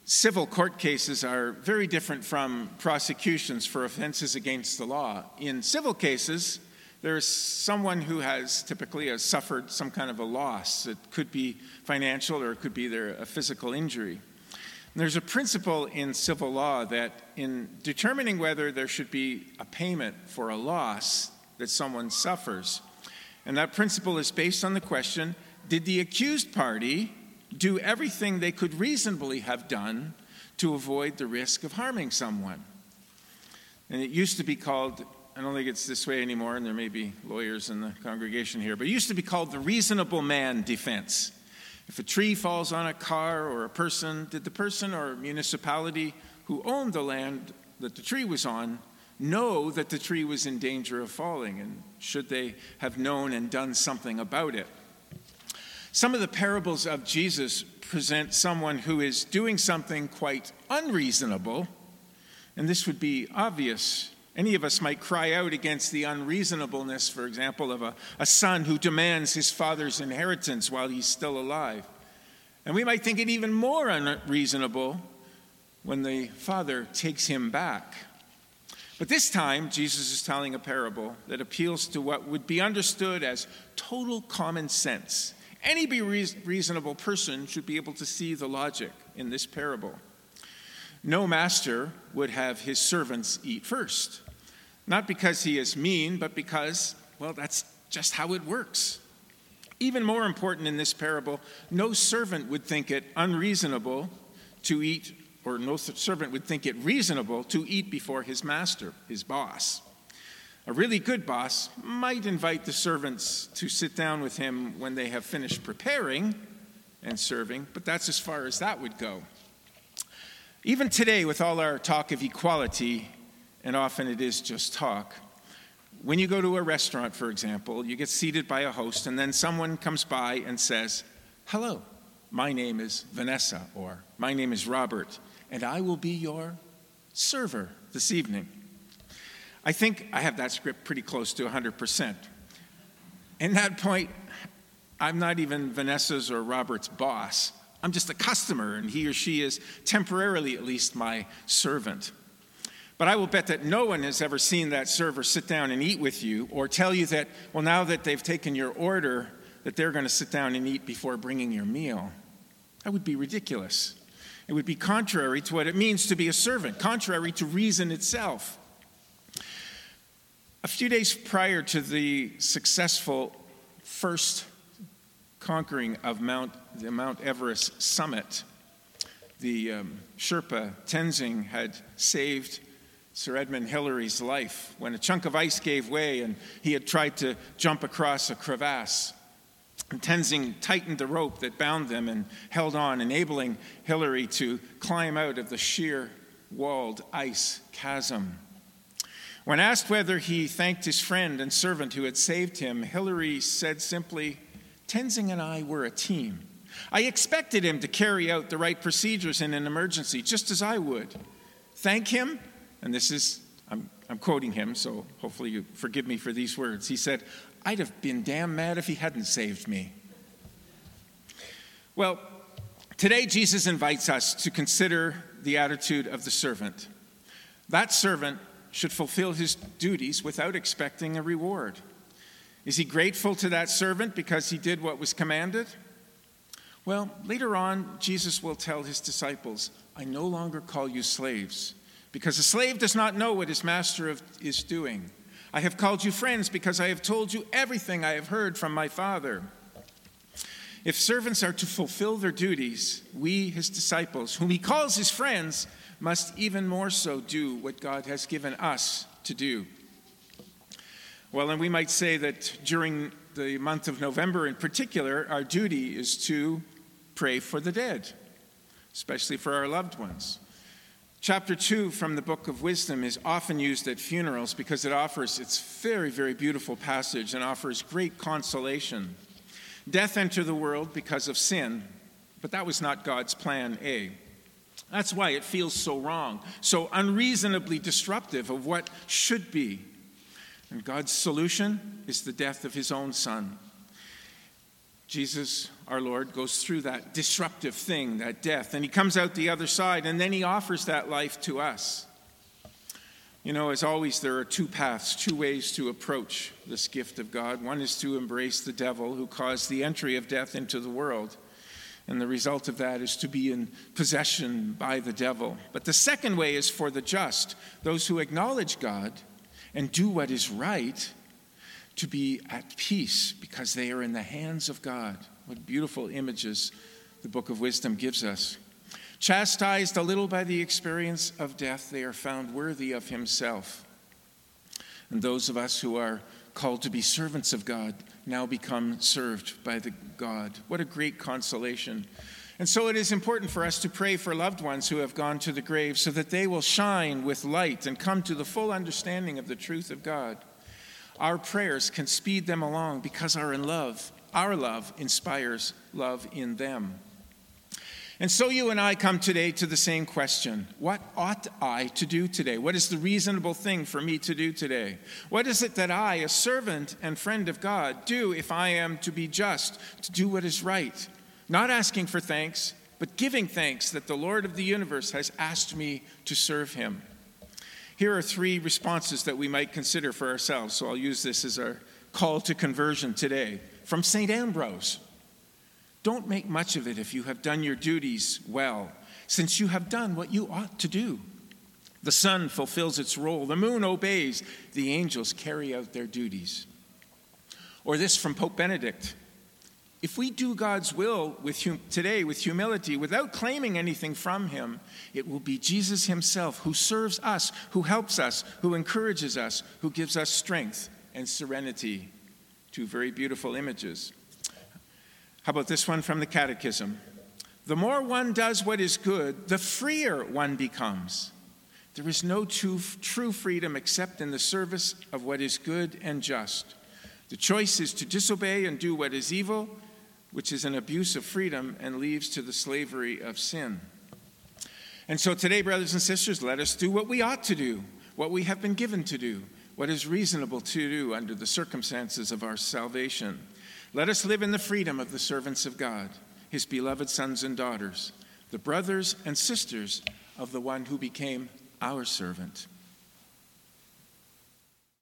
Civil court cases are very different from prosecutions for offenses against the law. In civil cases, there's someone who has typically suffered some kind of a loss. It could be financial or it could be a physical injury. And there's a principle in civil law that in determining whether there should be a payment for a loss that someone suffers, and that principle is based on the question, did the accused party do everything they could reasonably have done to avoid the risk of harming someone? And it used to be called, I don't think it's this way anymore, and there may be lawyers in the congregation here, but it used to be called the reasonable man defense. If a tree falls on a car or a person, did the person or municipality who owned the land that the tree was on know that the tree was in danger of falling, and should they have known and done something about it? Some of the parables of Jesus present someone who is doing something quite unreasonable, and this would be obvious. Any of us might cry out against the unreasonableness, for example, of a son who demands his father's inheritance while he's still alive. And we might think it even more unreasonable when the father takes him back. But this time, Jesus is telling a parable that appeals to what would be understood as total common sense. Any reasonable person should be able to see the logic in this parable. No master would have his servants eat first. Not because he is mean, but because, well, that's just how it works. Even more important in this parable, no servant would think it unreasonable to eat, or no servant would think it reasonable to eat before his master, his boss. A really good boss might invite the servants to sit down with him when they have finished preparing and serving, but that's as far as that would go. Even today, with all our talk of equality, and often it is just talk, when you go to a restaurant, for example, you get seated by a host, and then someone comes by and says, "Hello, my name is Vanessa," or "My name is Robert, and I will be your server this evening." I think I have that script pretty close to 100%. In that point, I'm not even Vanessa's or Robert's boss. I'm just a customer, and he or she is temporarily at least my servant. But I will bet that no one has ever seen that server sit down and eat with you or tell you that, well, now that they've taken your order, that they're going to sit down and eat before bringing your meal. That would be ridiculous. It would be contrary to what it means to be a servant, contrary to reason itself. A few days prior to the successful first conquering of the Mount Everest summit, the Sherpa Tenzing had saved Sir Edmund Hillary's life when a chunk of ice gave way and he had tried to jump across a crevasse. And Tenzing tightened the rope that bound them and held on, enabling Hillary to climb out of the sheer walled ice chasm. When asked whether he thanked his friend and servant who had saved him, Hillary said simply, "Tenzing and I were a team. I expected him to carry out the right procedures in an emergency, just as I would. Thank him," and this is, I'm quoting him, so hopefully you forgive me for these words. He said, "I'd have been damn mad if he hadn't saved me." Well, today Jesus invites us to consider the attitude of the servant. That servant should fulfill his duties without expecting a reward. Is he grateful to that servant because he did what was commanded? Well, later on, Jesus will tell his disciples, "I no longer call you slaves, because a slave does not know what his master is doing. I have called you friends because I have told you everything I have heard from my Father." If servants are to fulfill their duties, we, his disciples, whom he calls his friends, must even more so do what God has given us to do. Well, and we might say that during the month of November in particular, our duty is to pray for the dead, especially for our loved ones. Chapter 2 from the Book of Wisdom is often used at funerals because it's very, very beautiful passage and offers great consolation. Death entered the world because of sin, but that was not God's plan A. That's why it feels so wrong, so unreasonably disruptive of what should be. And God's solution is the death of his own son. Jesus our Lord goes through that disruptive thing, that death, and he comes out the other side, and then he offers that life to us. You know, as always, there are two paths, two ways to approach this gift of God. One is to embrace the devil who caused the entry of death into the world, and the result of that is to be in possession by the devil. But the second way is for the just, those who acknowledge God and do what is right, to be at peace because they are in the hands of God. What beautiful images the Book of Wisdom gives us. Chastised a little by the experience of death, they are found worthy of himself. And those of us who are called to be servants of God now become served by the God. What a great consolation. And so it is important for us to pray for loved ones who have gone to the grave so that they will shine with light and come to the full understanding of the truth of God. Our prayers can speed them along because our love inspires love in them. And so you and I come today to the same question. What ought I to do today? What is the reasonable thing for me to do today? What is it that I, a servant and friend of God, do if I am to be just, to do what is right? Not asking for thanks, but giving thanks that the Lord of the universe has asked me to serve him. Here are three responses that we might consider for ourselves. So I'll use this as our call to conversion today. From St. Ambrose. Don't make much of it if you have done your duties well, since you have done what you ought to do. The sun fulfills its role, the moon obeys, the angels carry out their duties. Or this from Pope Benedict. If we do God's will today with humility, without claiming anything from him, it will be Jesus himself who serves us, who helps us, who encourages us, who gives us strength and serenity. Two very beautiful images. How about this one from the Catechism? The more one does what is good, the freer one becomes. There is no true freedom except in the service of what is good and just. The choice is to disobey and do what is evil, which is an abuse of freedom and leads to the slavery of sin. And so today, brothers and sisters, let us do what we ought to do, what we have been given to do, what is reasonable to do under the circumstances of our salvation. Let us live in the freedom of the servants of God, his beloved sons and daughters, the brothers and sisters of the one who became our servant.